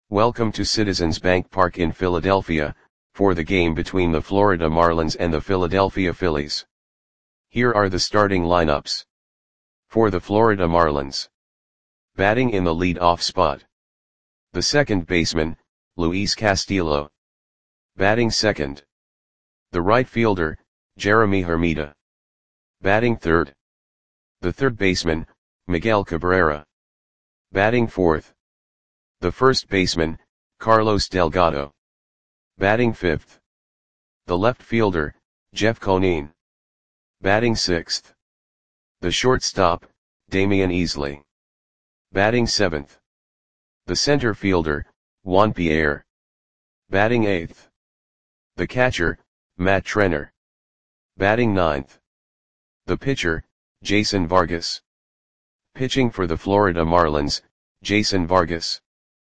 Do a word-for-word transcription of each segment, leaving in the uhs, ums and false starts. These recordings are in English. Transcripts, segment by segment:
Welcome to Citizens Bank Park in Philadelphia, for the game between the Florida Marlins and the Philadelphia Phillies. Here are the starting lineups. For the Florida Marlins. Batting in the lead-off spot. The second baseman, Luis Castillo. Batting second. The right fielder, Jeremy Hermida. Batting third. The third baseman, Miguel Cabrera. Batting fourth. The first baseman, Carlos Delgado. Batting fifth. The left fielder, Jeff Conine. Batting sixth. The shortstop, Damian Easley. Batting seventh. The center fielder, Juan Pierre. Batting eighth. The catcher, Matt Trenner. Batting ninth. The pitcher, Jason Vargas. Pitching for the Florida Marlins, Jason Vargas.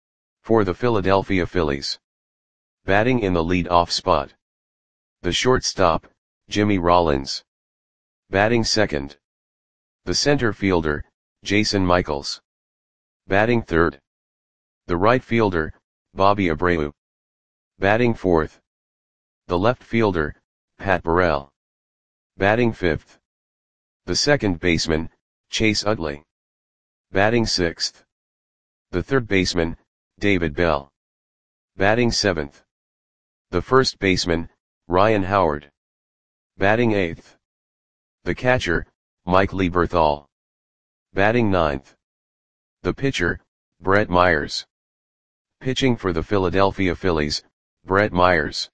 For the Philadelphia Phillies. Batting in the lead-off spot. The shortstop, Jimmy Rollins. Batting second. The center fielder, Jason Michaels. Batting third. The right fielder, Bobby Abreu. Batting fourth. The left fielder, Pat Burrell. Batting fifth. The second baseman, Chase Utley. Batting sixth. The third baseman, David Bell. Batting seventh. The first baseman, Ryan Howard. Batting eighth. The catcher, Mike Lieberthal. Batting ninth. The pitcher, Brett Myers. Pitching for the Philadelphia Phillies, Brett Myers.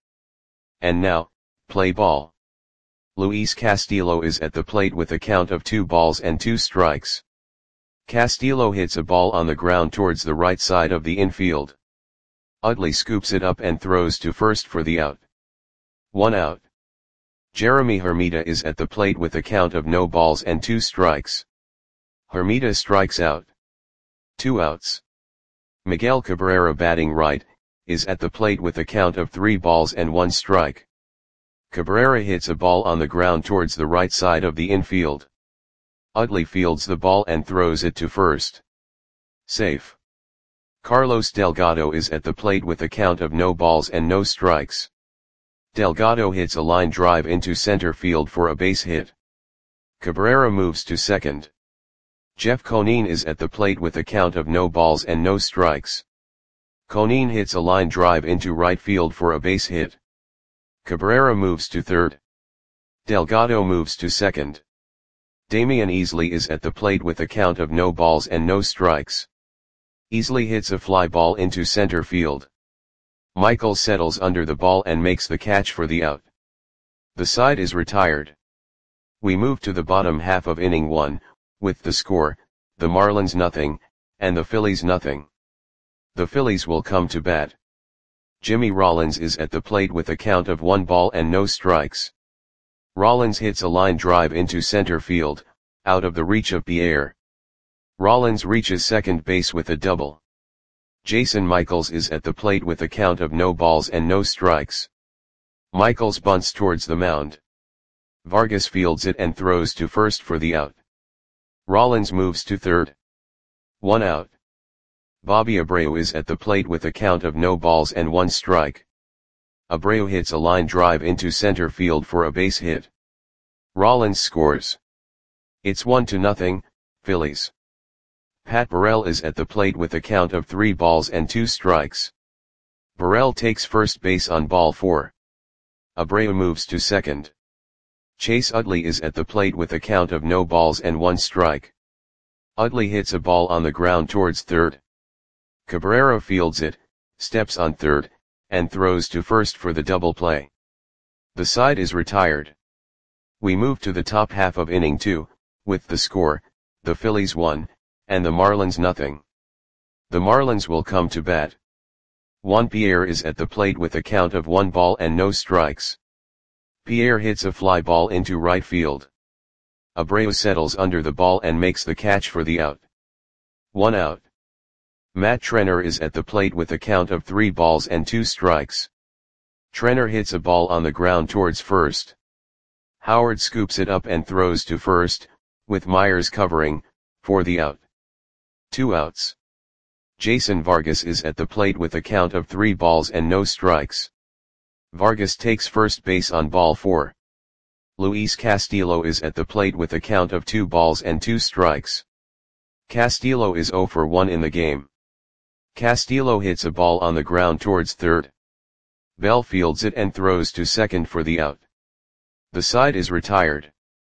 And now, play ball. Luis Castillo is at the plate with a count of two balls and two strikes. Castillo hits a ball on the ground towards the right side of the infield. Utley scoops it up and throws to first for the out. One out. Jeremy Hermida is at the plate with a count of no balls and two strikes. Hermida strikes out. Two outs. Miguel Cabrera, batting right, is at the plate with a count of three balls and one strike. Cabrera hits a ball on the ground towards the right side of the infield. Utley fields the ball and throws it to first. Safe. Carlos Delgado is at the plate with a count of no balls and no strikes. Delgado hits a line drive into center field for a base hit. Cabrera moves to second. Jeff Conine is at the plate with a count of no balls and no strikes. Conine hits a line drive into right field for a base hit. Cabrera moves to third. Delgado moves to second. Damian Easley is at the plate with a count of no balls and no strikes. Easley hits a fly ball into center field. Michaels settles under the ball and makes the catch for the out. The side is retired. We move to the bottom half of inning one, with the score, the Marlins nothing, and the Phillies nothing. The Phillies will come to bat. Jimmy Rollins is at the plate with a count of one ball and no strikes. Rollins hits a line drive into center field, out of the reach of Pierre. Rollins reaches second base with a double. Jason Michaels is at the plate with a count of no balls and no strikes. Michaels bunts towards the mound. Vargas fields it and throws to first for the out. Rollins moves to third. One out. Bobby Abreu is at the plate with a count of no balls and one strike. Abreu hits a line drive into center field for a base hit. Rollins scores. It's one to nothing, Phillies. Pat Burrell is at the plate with a count of three balls and two strikes. Burrell takes first base on ball four. Abreu moves to second. Chase Utley is at the plate with a count of no balls and one strike. Utley hits a ball on the ground towards third. Cabrera fields it, steps on third, and throws to first for the double play. The side is retired. We move to the top half of inning two, with the score, the Phillies one, and the Marlins nothing. The Marlins will come to bat. Juan Pierre is at the plate with a count of one ball and no strikes. Pierre hits a fly ball into right field. Abreu settles under the ball and makes the catch for the out. One out. Matt Trenner is at the plate with a count of three balls and two strikes. Trenner hits a ball on the ground towards first. Howard scoops it up and throws to first, with Myers covering, for the out. Two outs. Jason Vargas is at the plate with a count of three balls and no strikes. Vargas takes first base on ball four. Luis Castillo is at the plate with a count of two balls and two strikes. Castillo is zero for one in the game. Castillo hits a ball on the ground towards third. Bell fields it and throws to second for the out. The side is retired.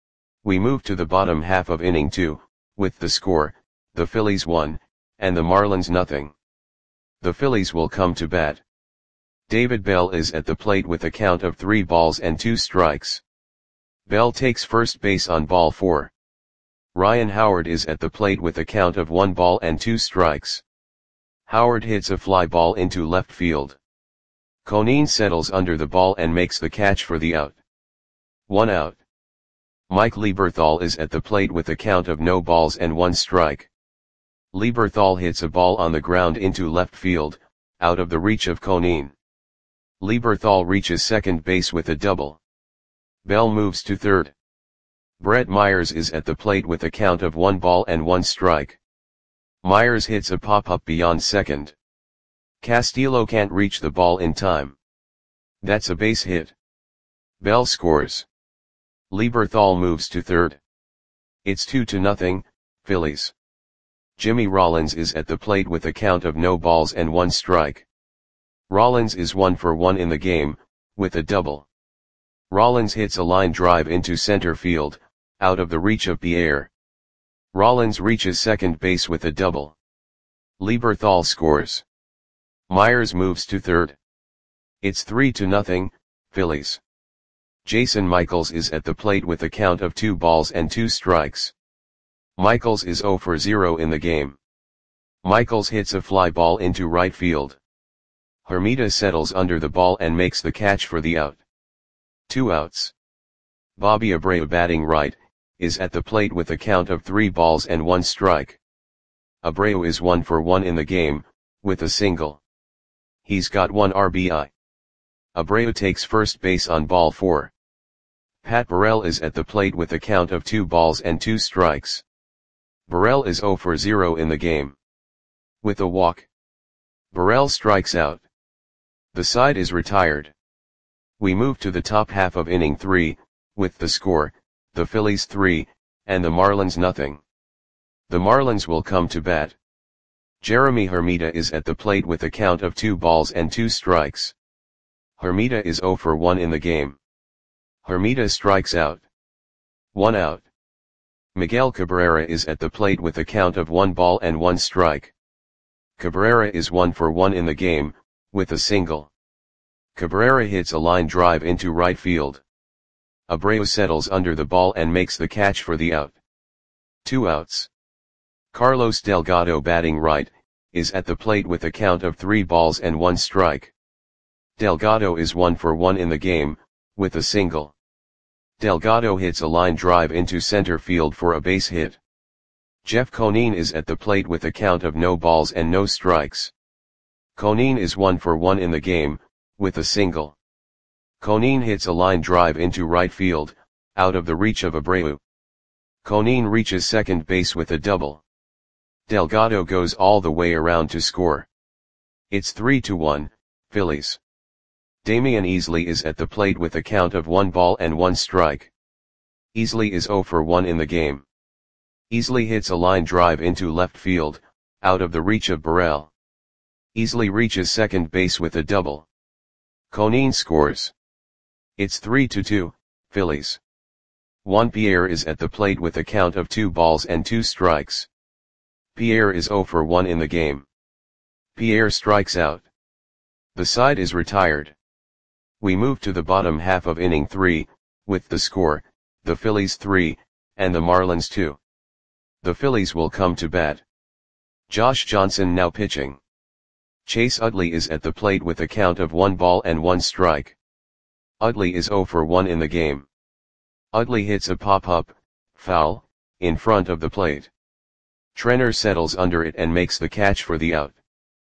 We move to the bottom half of inning two, with the score, the Phillies one, and the Marlins nothing. The Phillies will come to bat. David Bell is at the plate with a count of three balls and two strikes. Bell takes first base on ball four. Ryan Howard is at the plate with a count of one ball and two strikes. Howard hits a fly ball into left field. Conine settles under the ball and makes the catch for the out. One out. Mike Lieberthal is at the plate with a count of no balls and one strike. Lieberthal hits a ball on the ground into left field, out of the reach of Conine. Lieberthal reaches second base with a double. Bell moves to third. Brett Myers is at the plate with a count of one ball and one strike. Myers hits a pop-up beyond second. Castillo can't reach the ball in time. That's a base hit. Bell scores. Lieberthal moves to third. It's two to nothing, Phillies. Jimmy Rollins is at the plate with a count of no balls and one strike. Rollins is one for one in the game, with a double. Rollins hits a line drive into center field, out of the reach of Pierre. Rollins reaches second base with a double. Lieberthal scores. Myers moves to third. It's three to nothing, Phillies. Jason Michaels is at the plate with a count of two balls and two strikes. Michaels is zero for zero in the game. Michaels hits a fly ball into right field. Hermida settles under the ball and makes the catch for the out. Two outs. Bobby Abreu, batting right, is at the plate with a count of three balls and one strike. Abreu is one for one in the game, with a single. He's got one R B I. Abreu takes first base on ball four. Pat Burrell is at the plate with a count of two balls and two strikes. Burrell is zero for zero in the game. With a walk. Burrell strikes out. The side is retired. We move to the top half of inning three, with the score, the Phillies three, and the Marlins nothing. The Marlins will come to bat. Jeremy Hermida is at the plate with a count of two balls and two strikes. Hermida is zero for one in the game. Hermida strikes out. One out. Miguel Cabrera is at the plate with a count of one ball and one strike. Cabrera is one for one in the game, with a single. Cabrera hits a line drive into right field. Abreu settles under the ball and makes the catch for the out. Two outs. Carlos Delgado, batting right, is at the plate with a count of three balls and one strike. Delgado is one for one in the game, with a single. Delgado hits a line drive into center field for a base hit. Jeff Conine is at the plate with a count of no balls and no strikes. Conine is one for one in the game, with a single. Conine hits a line drive into right field, out of the reach of Abreu. Conine reaches second base with a double. Delgado goes all the way around to score. It's three to one, Phillies. Damian Easley is at the plate with a count of one ball and one strike. Easley is zero for one in the game. Easley hits a line drive into left field, out of the reach of Burrell. Easley reaches second base with a double. Conine scores. It's three to two, Phillies. Juan Pierre is at the plate with a count of two balls and two strikes. Pierre is zero for one in the game. Pierre strikes out. The side is retired. We move to the bottom half of inning three, with the score, the Phillies three, and the Marlins two. The Phillies will come to bat. Josh Johnson now pitching. Chase Utley is at the plate with a count of one ball and one strike. Utley is zero for one in the game. Utley hits a pop-up, foul, in front of the plate. Trenner settles under it and makes the catch for the out.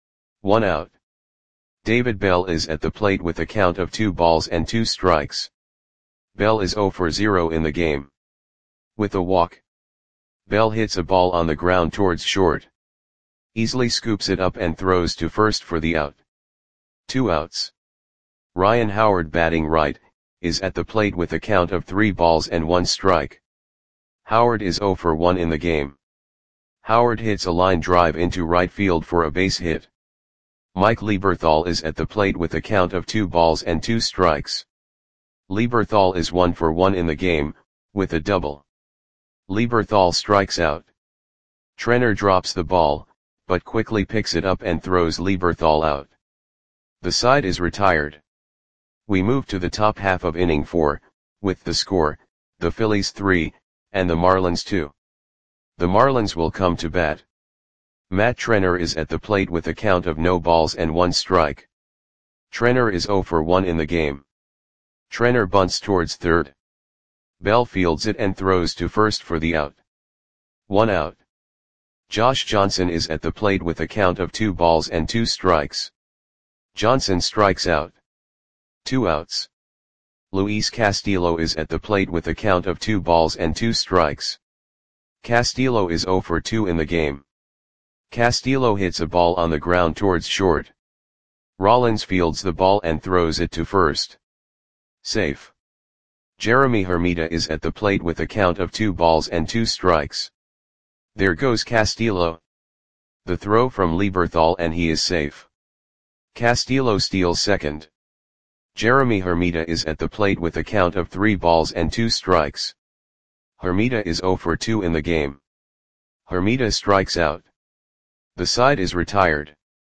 One out. David Bell is at the plate with a count of two balls and two strikes. Bell is zero for zero in the game. With a walk. Bell hits a ball on the ground towards short. Easily scoops it up and throws to first for the out. Two outs. Ryan Howard, batting right, is at the plate with a count of three balls and one strike. Howard is oh for one in the game. Howard hits a line drive into right field for a base hit. Mike Lieberthal is at the plate with a count of two balls and two strikes. Lieberthal is one for one in the game, with a double. Lieberthal strikes out. Trenner drops the ball, but quickly picks it up and throws Lieberthal out. The side is retired. We move to the top half of inning four, with the score, the Phillies three, and the Marlins two. The Marlins will come to bat. Matt Trenner is at the plate with a count of no balls and one strike. Trenner is oh for one in the game. Trenner bunts towards third. Bell fields it and throws to first for the out. One out. Josh Johnson is at the plate with a count of two balls and two strikes. Johnson strikes out. Two outs. Luis Castillo is at the plate with a count of two balls and two strikes. Castillo is oh for two in the game. Castillo hits a ball on the ground towards short. Rollins fields the ball and throws it to first. Safe. Jeremy Hermida is at the plate with a count of two balls and two strikes. There goes Castillo. The throw from Lieberthal and he is safe. Castillo steals second. Jeremy Hermida is at the plate with a count of three balls and two strikes. Hermida is oh for two in the game. Hermida strikes out. The side is retired.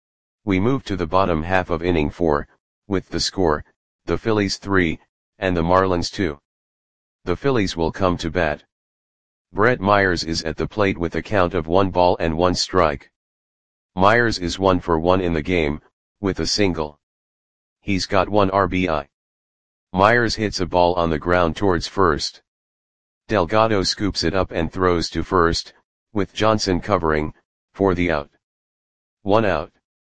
We move to the bottom half of inning four, with the score, the Phillies three, and the Marlins two. The Phillies will come to bat. Brett Myers is at the plate with a count of one ball and one strike. Myers is one for one in the game, with a single. He's got one R B I. Myers hits a ball on the ground towards first. Delgado scoops it up and throws to first, with Johnson covering, for the out. One out.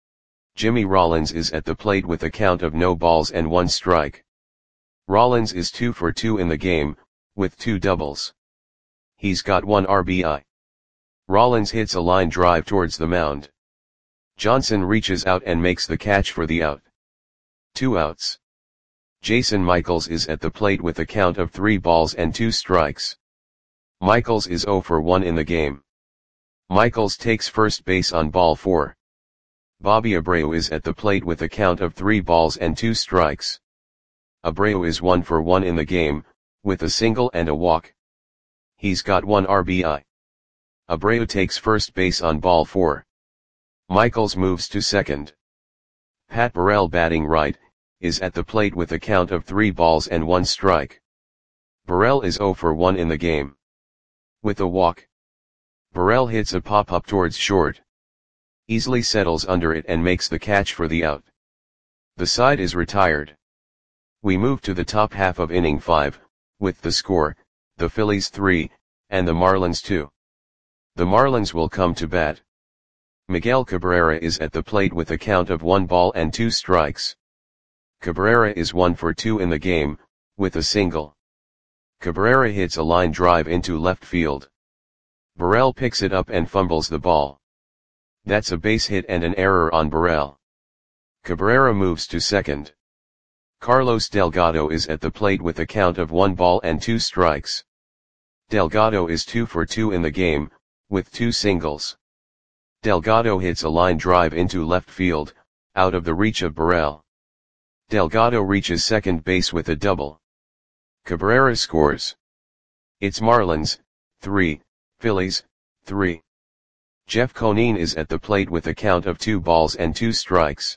Jimmy Rollins is at the plate with a count of no balls and one strike. Rollins is two for two in the game, with two doubles. He's got one R B I. Rollins hits a line drive towards the mound. Johnson reaches out and makes the catch for the out. Two outs. Jason Michaels is at the plate with a count of three balls and two strikes. Michaels is oh for one in the game. Michaels takes first base on ball four. Bobby Abreu is at the plate with a count of three balls and two strikes. Abreu is one for one in the game, with a single and a walk. He's got one R B I. Abreu takes first base on ball four. Michaels moves to second. Pat Burrell, batting right, is at the plate with a count of three balls and one strike. Burrell is oh for one in the game. With a walk. Burrell hits a pop-up towards short. Easily settles under it and makes the catch for the out. The side is retired. We move to the top half of inning five, with the score, the Phillies three, and the Marlins two. The Marlins will come to bat. Miguel Cabrera is at the plate with a count of one ball and two strikes. Cabrera is one for two in the game, with a single. Cabrera hits a line drive into left field. Burrell picks it up and fumbles the ball. That's a base hit and an error on Burrell. Cabrera moves to second. Carlos Delgado is at the plate with a count of one ball and two strikes. Delgado is two for two in the game, with two singles. Delgado hits a line drive into left field, out of the reach of Burrell. Delgado reaches second base with a double. Cabrera scores. It's Marlins, three, Phillies, three. Jeff Conine is at the plate with a count of two balls and two strikes.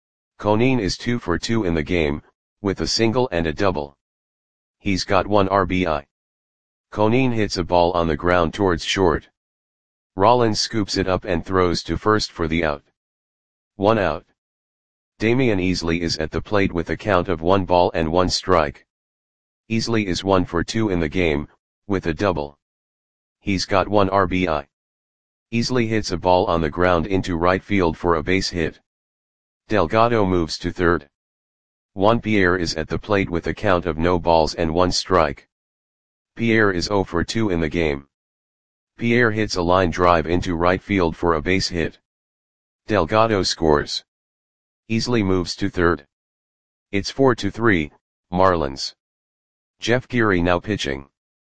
Conine is two for two in the game, with a single and a double. He's got one R B I. Conine hits a ball on the ground towards short. Rollins scoops it up and throws to first for the out. One out. Damian Easley is at the plate with a count of one ball and one strike. Easley is one for two in the game, with a double. He's got one R B I. Easley hits a ball on the ground into right field for a base hit. Delgado moves to third. Juan Pierre is at the plate with a count of no balls and one strike. Pierre is oh for two in the game. Pierre hits a line drive into right field for a base hit. Delgado scores. Easily moves to third. It's four to three, Marlins. Jeff Geary now pitching.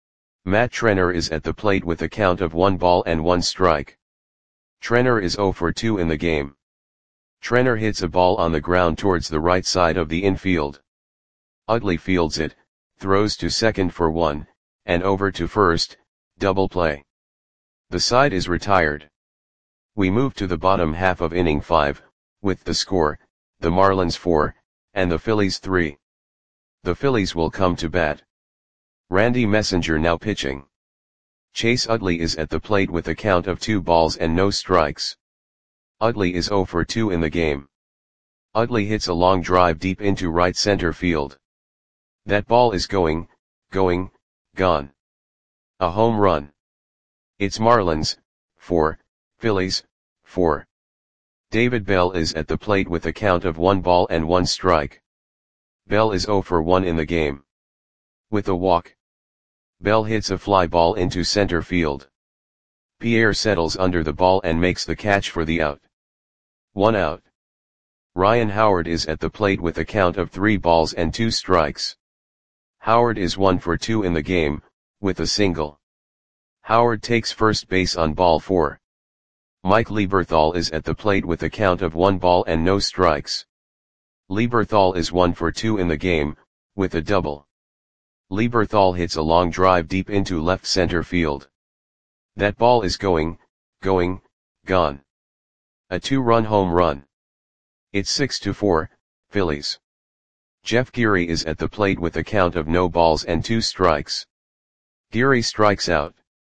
Matt Trenner is at the plate with a count of one ball and one strike. Trenner is zero for two in the game. Trenner hits a ball on the ground towards the right side of the infield. Utley fields it, throws to second for one, and over to first, double play. The side is retired. We move to the bottom half of inning five, with the score, the Marlins four, and the Phillies three. The Phillies will come to bat. Randy Messenger now pitching. Chase Utley is at the plate with a count of two balls and no strikes. Utley is zero for two in the game. Utley hits a long drive deep into right center field. That ball is going, going, gone. A home run. It's Marlins, four, Phillies, four. David Bell is at the plate with a count of one ball and one strike. Bell is zero for one in the game. With a walk. Bell hits a fly ball into center field. Pierre settles under the ball and makes the catch for the out. One out. Ryan Howard is at the plate with a count of three balls and two strikes. Howard is one for two in the game, with a single. Howard takes first base on ball four. Mike Lieberthal is at the plate with a count of one ball and no strikes. Lieberthal is one for two in the game, with a double. Lieberthal hits a long drive deep into left center field. That ball is going, going, gone. A two-run home run. It's six to four, Phillies. Jeff Geary is at the plate with a count of no balls and two strikes. Geary strikes out.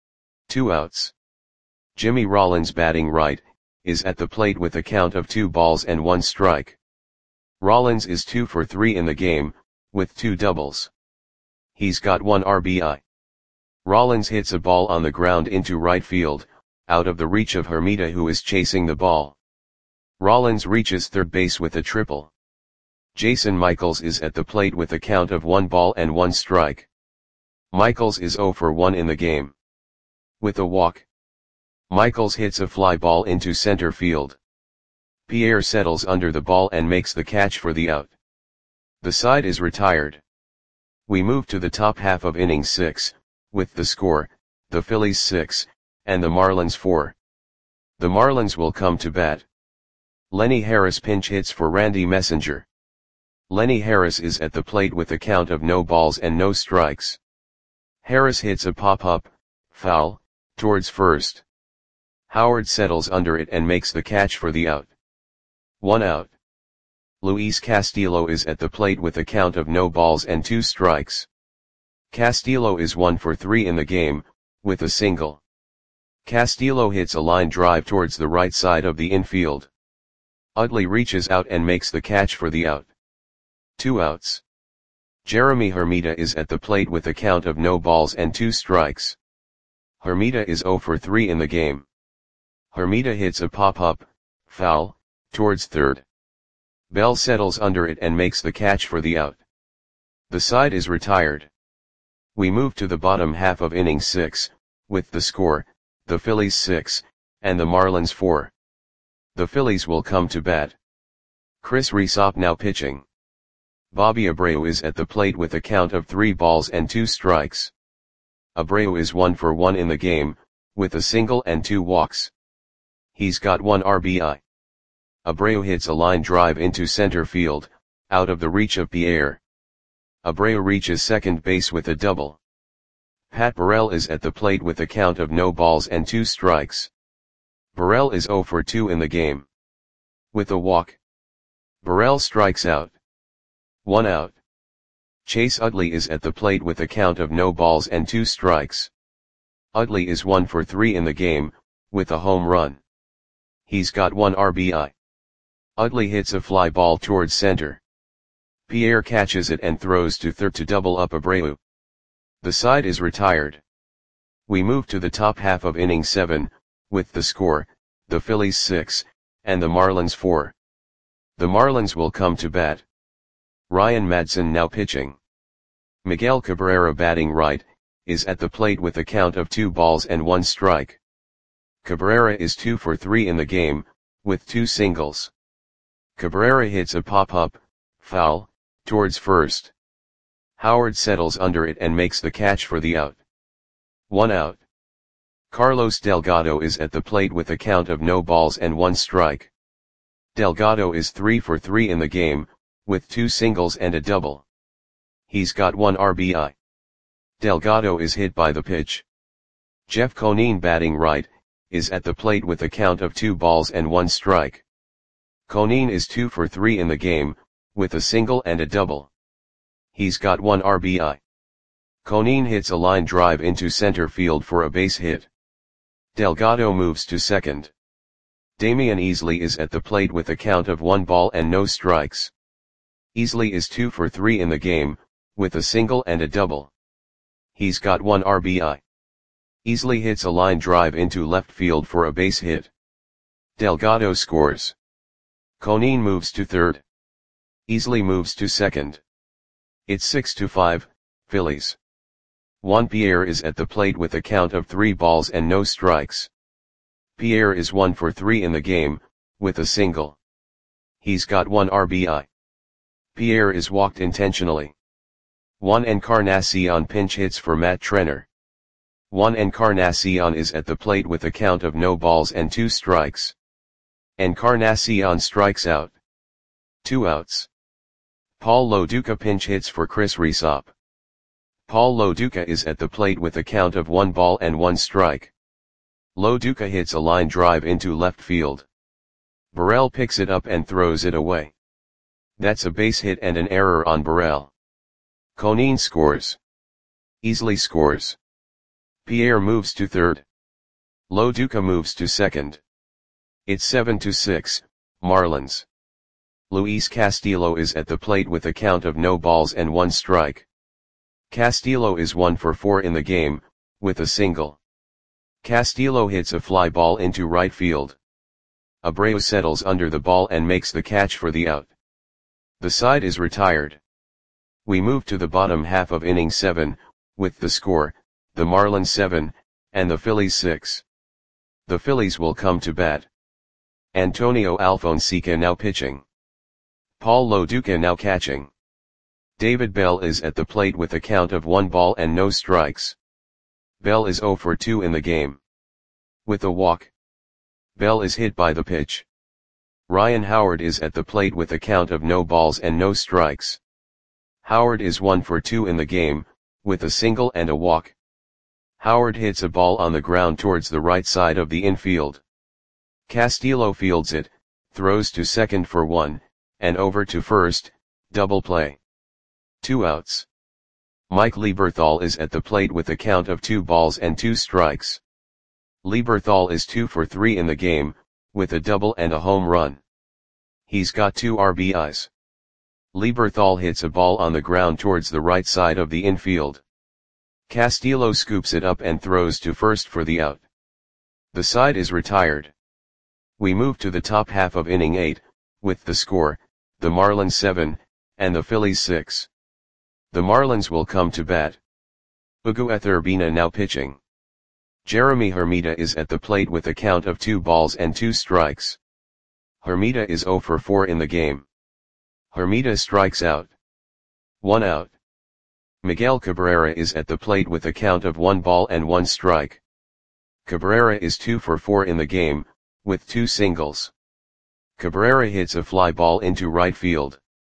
Two outs. Jimmy Rollins batting right, is at the plate with a count of two balls and one strike. Rollins is two for three in the game, with two doubles. He's got one R B I. Rollins hits a ball on the ground into right field, out of the reach of Hermida, who is chasing the ball. Rollins reaches third base with a triple. Jason Michaels is at the plate with a count of one ball and one strike. Michaels is zero for one in the game. With a walk. Michaels hits a fly ball into center field. Pierre settles under the ball and makes the catch for the out. The side is retired. We move to the top half of inning six, with the score, the Phillies six, and the Marlins four. The Marlins will come to bat. Lenny Harris pinch hits for Randy Messenger. Lenny Harris is at the plate with a count of no balls and no strikes. Harris hits a pop-up, foul, towards first. Howard settles under it and makes the catch for the out. One out. Luis Castillo is at the plate with a count of no balls and two strikes. Castillo is one for three in the game, with a single. Castillo hits a line drive towards the right side of the infield. Utley reaches out and makes the catch for the out. Two outs. Jeremy Hermida is at the plate with a count of no balls and two strikes. Hermida is zero for three in the game. Hermida hits a pop-up, foul, towards third. Bell settles under it and makes the catch for the out. The side is retired. We move to the bottom half of inning six, with the score, the Phillies six, and the Marlins four. The Phillies will come to bat. Chris Rysop now pitching. Bobby Abreu is at the plate with a count of three balls and two strikes. Abreu is one for one in the game, with a single and two walks. He's got one R B I. Abreu hits a line drive into center field, out of the reach of Pierre. Abreu reaches second base with a double. Pat Burrell is at the plate with a count of no balls and two strikes. Burrell is zero for two in the game. With a walk. Burrell strikes out. One out. Chase Utley is at the plate with a count of no balls and two strikes. Utley is one for three in the game, with a home run. He's got one R B I. Utley hits a fly ball towards center. Pierre catches it and throws to third to double up Abreu. The side is retired. We move to the top half of inning seven, with the score, the Phillies six, and the Marlins four. The Marlins will come to bat. Ryan Madson now pitching. Miguel Cabrera batting right, is at the plate with a count of two balls and one strike. Cabrera is two for three in the game, with two singles. Cabrera hits a pop-up, foul, towards first. Howard settles under it and makes the catch for the out. One out. Carlos Delgado is at the plate with a count of no balls and one strike. Delgado is three for three in the game, with two singles and a double. He's got one R B I. Delgado is hit by the pitch. Jeff Conine, batting right, is at the plate with a count of two balls and one strike. Conine is two for three in the game, with a single and a double. He's got one R B I. Conine hits a line drive into center field for a base hit. Delgado moves to second. Damian Easley is at the plate with a count of one ball and no strikes. Easley is two for three in the game, with a single and a double. He's got one R B I. Easley hits a line drive into left field for a base hit. Delgado scores. Conine moves to third. Easley moves to second. It's six to five, Phillies. Juan Pierre is at the plate with a count of three balls and no strikes. Pierre is one for three in the game, with a single. He's got one R B I. Pierre is walked intentionally. Juan Encarnacion pinch hits for Matt Trenner. Juan Encarnacion is at the plate with a count of no balls and two strikes. Encarnacion strikes out. Two outs. Paul Loduca pinch hits for Chris Resop. Paul Loduca is at the plate with a count of one ball and one strike. Loduca hits a line drive into left field. Burrell picks it up and throws it away. That's a base hit and an error on Burrell. Conine scores. Easley scores. Pierre moves to third. Loduca moves to second. It's seven to six, Marlins. Luis Castillo is at the plate with a count of no balls and one strike. Castillo is one for four in the game, with a single. Castillo hits a fly ball into right field. Abreu settles under the ball and makes the catch for the out. The side is retired. We move to the bottom half of inning seven, with the score, the Marlins seven, and the Phillies six. The Phillies will come to bat. Antonio Alfonseca now pitching. Paul Loduca now catching. David Bell is at the plate with a count of one ball and no strikes. Bell is zero for two in the game. With a walk. Bell is hit by the pitch. Ryan Howard is at the plate with a count of no balls and no strikes. Howard is one for two in the game, with a single and a walk. Howard hits a ball on the ground towards the right side of the infield. Castillo fields it, throws to second for one, and over to first, double play. Two outs. Mike Lieberthal is at the plate with a count of two balls and two strikes. Lieberthal is two for three in the game, with a double and a home run. He's got two R B Is. Lieberthal hits a ball on the ground towards the right side of the infield. Castillo scoops it up and throws to first for the out. The side is retired. We move to the top half of inning eight, with the score, the Marlins seven, and the Phillies six. The Marlins will come to bat. Hugo Urbina now pitching. Jeremy Hermida is at the plate with a count of two balls and two strikes. Hermida is zero for four in the game. Hermida strikes out. One out. Miguel Cabrera is at the plate with a count of one ball and one strike. Cabrera is two for four in the game, with two singles. Cabrera hits a fly ball into right field.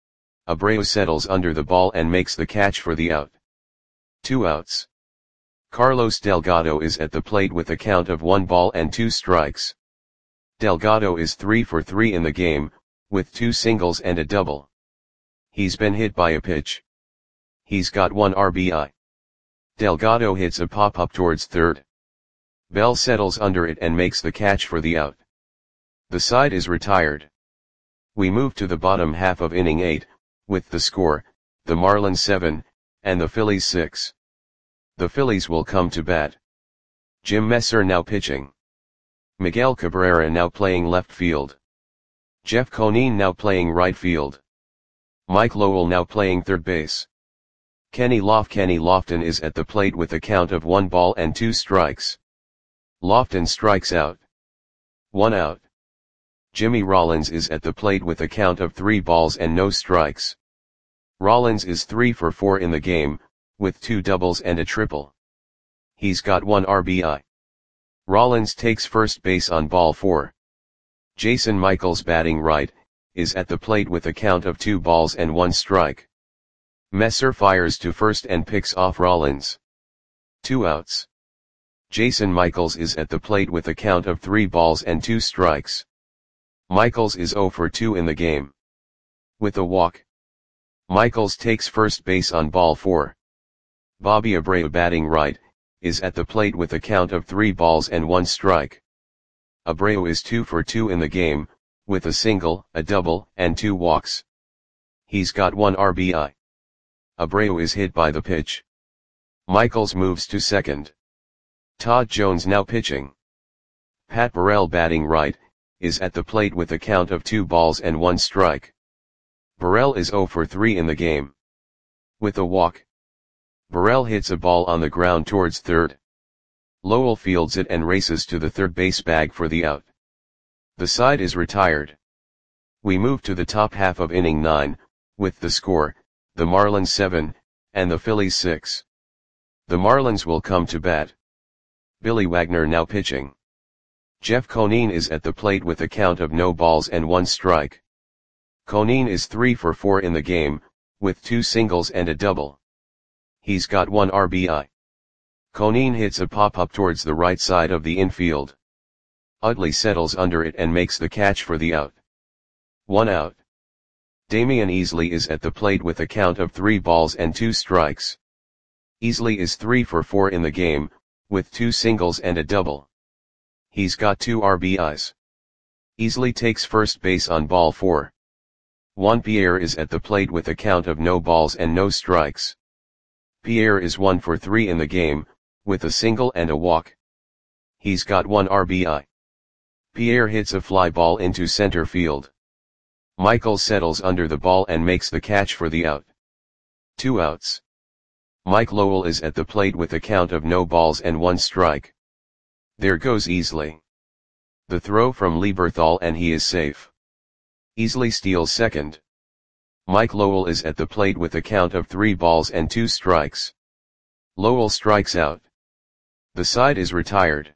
Abreu settles under the ball and makes the catch for the out. Two outs. Carlos Delgado is at the plate with a count of one ball and two strikes. Delgado is three for three in the game, with two singles and a double. He's been hit by a pitch. He's got one R B I. Delgado hits a pop-up towards third. Bell settles under it and makes the catch for the out. The side is retired. We move to the bottom half of inning eight, with the score, the Marlins seven, and the Phillies six. The Phillies will come to bat. Jim Messer now pitching. Miguel Cabrera now playing left field. Jeff Conine now playing right field. Mike Lowell now playing third base. Kenny Loft Kenny Lofton is at the plate with a count of one ball and two strikes. Lofton strikes out. One out. Jimmy Rollins is at the plate with a count of three balls and no strikes. Rollins is three for four in the game, with two doubles and a triple. He's got one R B I. Rollins takes first base on ball four. Jason Michaels, batting right, is at the plate with a count of two balls and one strike. Messer fires to first and picks off Rollins. Two outs. Jason Michaels is at the plate with a count of three balls and two strikes. Michaels is zero for two in the game. With a walk. Michaels takes first base on ball four. Bobby Abreu, batting right, is at the plate with a count of three balls and one strike. Abreu is two for two in the game, with a single, a double, and two walks. He's got one R B I. Abreu is hit by the pitch. Michaels moves to second. Todd Jones now pitching. Pat Burrell, batting right, is at the plate with a count of two balls and one strike. Burrell is zero for three in the game. With a walk. Burrell hits a ball on the ground towards third. Lowell fields it and races to the third base bag for the out. The side is retired. We move to the top half of inning nine, with the score, the Marlins seven, and the Phillies six. The Marlins will come to bat. Billy Wagner now pitching. Jeff Conine is at the plate with a count of no balls and one strike. Conine is three for four in the game, with two singles and a double. He's got one R B I. Conine hits a pop-up towards the right side of the infield. Utley settles under it and makes the catch for the out. One out. Damian Easley is at the plate with a count of three balls and two strikes. Easley is three for four in the game, with two singles and a double. He's got two R B Is. Easley takes first base on ball four. Juan Pierre is at the plate with a count of no balls and no strikes. Pierre is one for three in the game, with a single and a walk. He's got one R B I. Pierre hits a fly ball into center field. Michaels settles under the ball and makes the catch for the out. Two outs. Mike Lowell is at the plate with a count of no balls and one strike. There goes Easley. The throw from Lieberthal and he is safe. Easley steals second. Mike Lowell is at the plate with a count of three balls and two strikes. Lowell strikes out. The side is retired.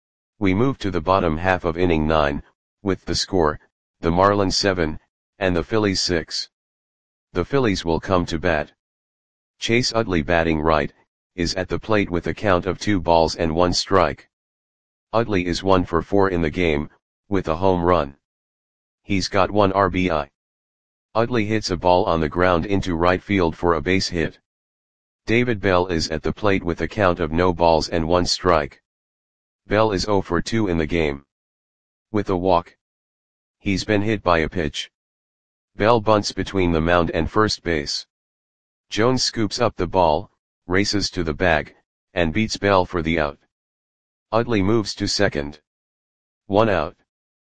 We move to the bottom half of inning nine, with the score, the Marlins seven, and the Phillies six. The Phillies will come to bat. Chase Utley, batting right, is at the plate with a count of two balls and one strike. Utley is one for four in the game, with a home run. He's got one R B I. Utley hits a ball on the ground into right field for a base hit. David Bell is at the plate with a count of no balls and one strike. Bell is zero for two in the game. With a walk. He's been hit by a pitch. Bell bunts between the mound and first base. Jones scoops up the ball, races to the bag, and beats Bell for the out. Utley moves to second. One out.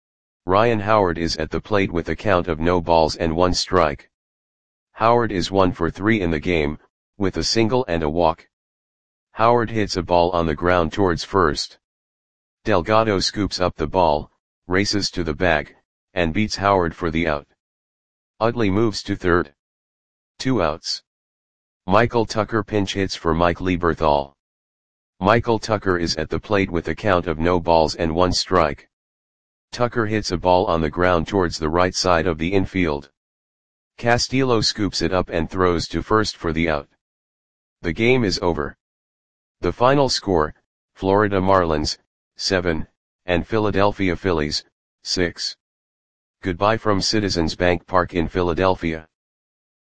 Ryan Howard is at the plate with a count of no balls and one strike. Howard is one for three in the game, with a single and a walk. Howard hits a ball on the ground towards first. Delgado scoops up the ball, races to the bag, and beats Howard for the out. Utley moves to third. Two outs. Michael Tucker pinch hits for Mike Lieberthal. Michael Tucker is at the plate with a count of no balls and one strike. Tucker hits a ball on the ground towards the right side of the infield. Castillo scoops it up and throws to first for the out. The game is over. The final score, Florida Marlins, seven, and Philadelphia Phillies, six. Goodbye from Citizens Bank Park in Philadelphia.